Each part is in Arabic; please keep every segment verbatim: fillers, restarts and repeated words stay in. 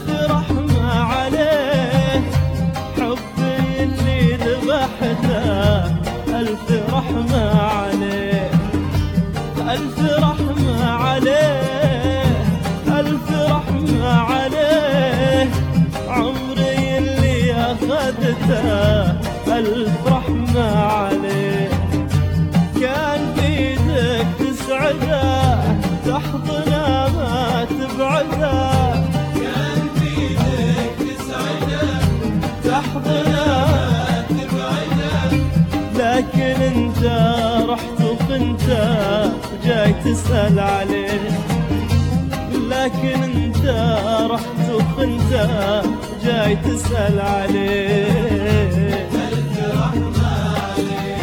ألف رحمة عليه حبي اللي ذبحته، ألف رحمة عليه، ألف رحمة عليه، ألف رحمة عليه، عمري اللي أخذته ألف رحمة عليه. كان بيدك تسعده تحضنه ما تبعده، كان بيدك تسعده تحضنه ما تبعده، لكن انت رحت وخنت جاي تسأل عليه، لكن انت رحت وخنت جاي تسأل عليه. ألف رحمة عليك.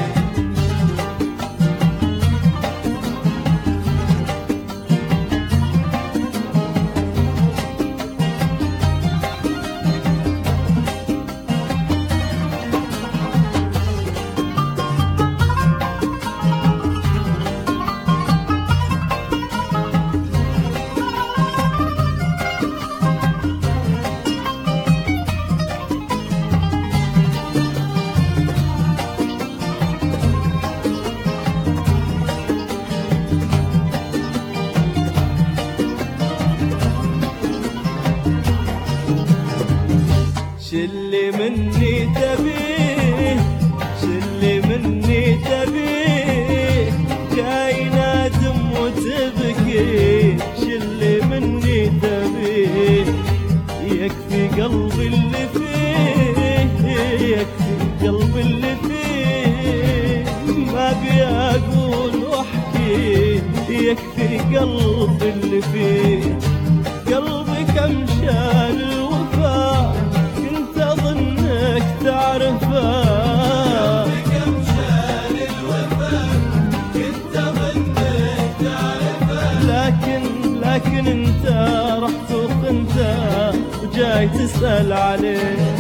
شلي مني تبيه، شلي مني تبيه، جاي نادم وتبكي، شلي مني تبيه، يكفي قلبي اللي فيه، يكفي قلبي اللي فيه، ما ابي اقول واحكي، يكفي قلبي اللي فيه. قلبي كم شال الوفا كنت اظنك تعرفه، كم شال الوفا كنت اظنك تعرفه، لكن لكن انت رحت وخنت وجاي تسأل عليه،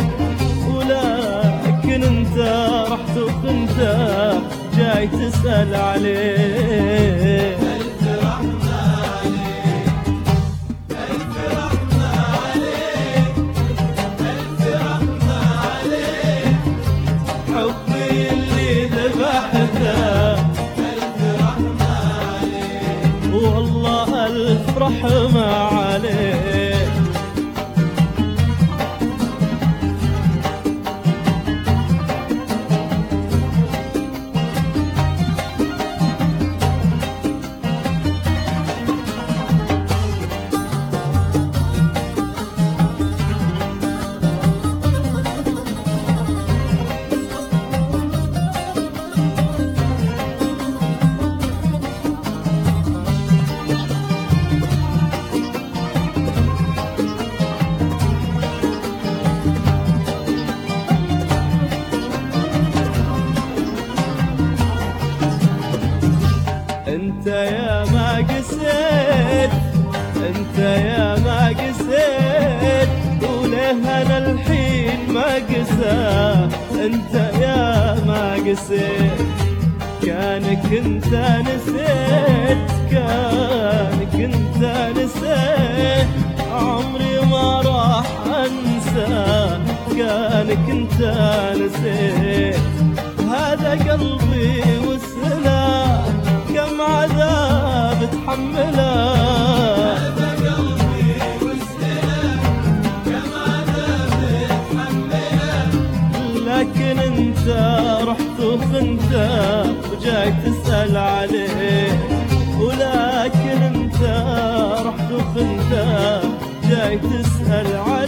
ولكن انت رحت وخنت جاي تسأل عليه. ألف رحمة عليك. ألف رحمة عليك. ألف رحمة عليك. حبي اللي ذبحته ألف رحمة عليك. والله ألف رحمة عليه. انت يا ما قسيت، انت يا ما قسيت، وليه انا الحين ما قسى، انت يا ما قسيت، كانك انت نسيت، كانك انت نسيت، عمري ما راح انسى، كانك انت نسيت. هذا قلبي والسلام كم عذاب تحمله، هذا قلبي والسلام كم عذاب تحمله، لكن انت رحت وخنت وجاي تسأل عليه، ولكن انت رحت وخنت جاي تسأل عليه.